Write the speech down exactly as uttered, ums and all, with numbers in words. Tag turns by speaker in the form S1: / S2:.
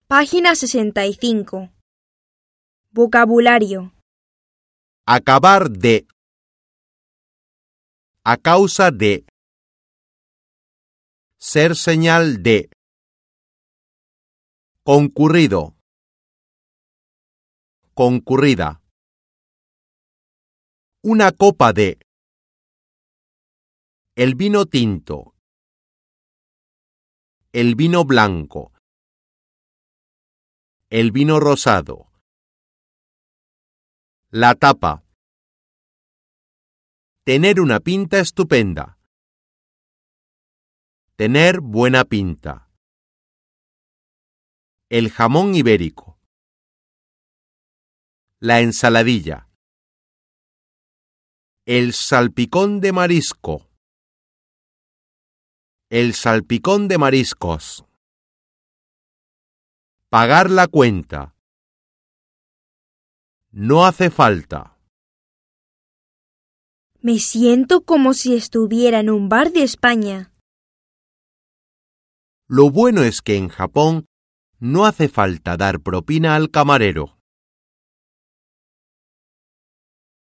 S1: Página sesenta y cinco. Vocabulario.
S2: Acabar de. A causa de. Ser señal de. Concurrido. Concurrida. Una copa de. El vino tinto. El vino blanco. El vino rosado. La tapa. Tener una pinta estupenda. Tener buena pinta. El jamón ibérico. La ensaladilla. El salpicón de marisco. El salpicón de mariscos. Pagar la cuenta. No hace falta.
S1: Me siento como si estuviera en un bar de España.
S2: Lo bueno es que en Japón no hace falta dar propina al camarero.